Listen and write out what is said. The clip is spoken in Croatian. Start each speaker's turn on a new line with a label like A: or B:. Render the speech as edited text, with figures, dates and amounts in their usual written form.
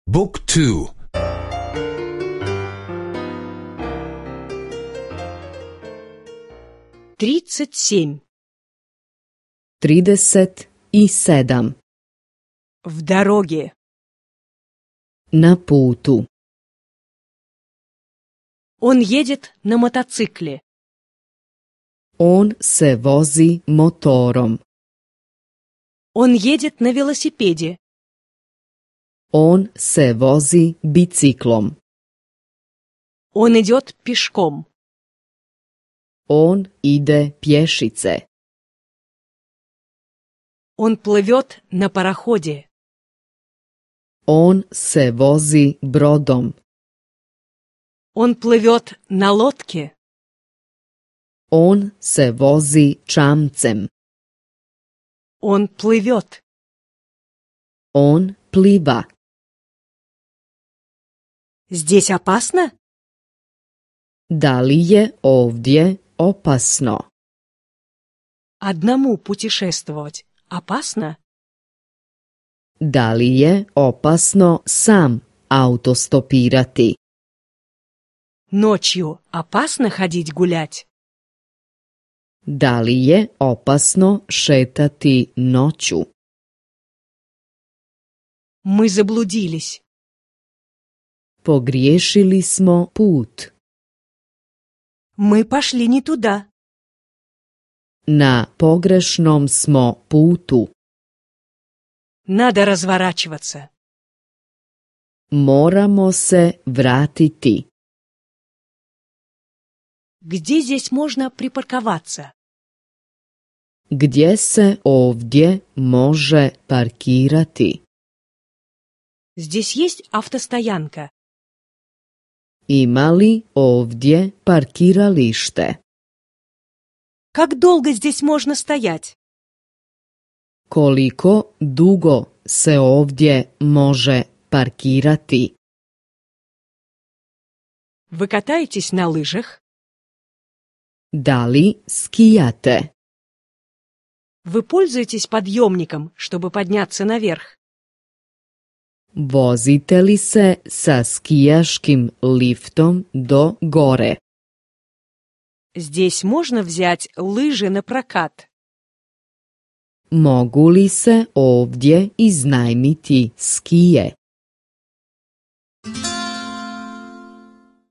A: Book 2.
B: 37.
C: 37.
B: В дороге.
C: Na putu.
B: Он едет на мотоцикле.
C: On se vozi motorom.
B: Он едет на велосипеде.
C: On se vozi biciklom.
B: Он идет пешком.
C: On ide pješice.
B: Он плывет на пароходе.
C: On se vozi brodom.
B: Он плывет на лодке.
C: On se vozi čamcem.
B: Он плывет.
C: On pliva.
B: Здесь опасно?
C: Da li je ovdje opasno?
B: Одному путешествовать опасно?
C: Da li je opasno sam autostopirati?
B: Ночью опасно ходить гулять?
C: Da li je opasno šetati noću?
B: Мы заблудились.
C: Pogriješili smo put.
B: Мы пошли не туда.
C: Na pogrešnom smo putu.
B: Надо разворачиваться.
C: Moramo se vratiti.
B: Где здесь можно припарковаться?
C: Gdje se ovdje može parkirati?
B: Здесь есть автостоянка.
C: Ima li ovdje parkiralište?
B: Как долго здесь можно стоять?
C: Koliko dugo se ovdje može parkirati?
B: Вы катаетесь на лыжах?
C: Da li skijate?
B: Вы пользуетесь подъемником, чтобы подняться наверх?
C: Vozite li se sa skijaškim liftom do gore?
B: Здесь можно взять лыжи на прокат.
C: Mogu li se ovdje iznajmiti skije?